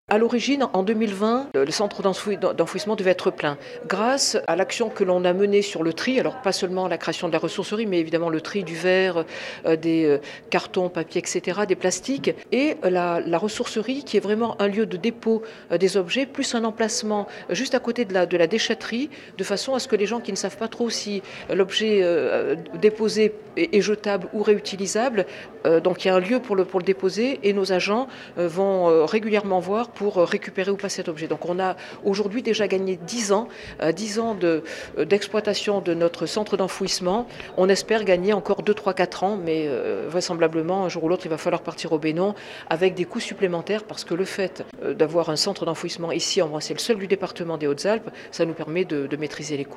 À l'origine, en 2020, le centre d'enfouissement devait être plein. Grâce à l'action que l'on a menée sur le tri, alors pas seulement la création de la ressourcerie, mais évidemment le tri du verre, des cartons, papier, etc., des plastiques, et la ressourcerie qui est vraiment un lieu de dépôt des objets, plus un emplacement juste à côté de la déchetterie, de façon à ce que les gens qui ne savent pas trop si l'objet déposé est jetable ou réutilisable, donc il y a un lieu pour le déposer, et nos agents vont régulièrement voir pour récupérer ou pas cet objet. Donc on a aujourd'hui déjà gagné 10 ans d'exploitation de notre centre d'enfouissement. On espère gagner encore 2, 3, 4 ans, mais vraisemblablement, un jour ou l'autre, il va falloir partir au Bénon avec des coûts supplémentaires, parce que le fait d'avoir un centre d'enfouissement ici, c'est le seul du département des Hautes-Alpes, ça nous permet de maîtriser les coûts.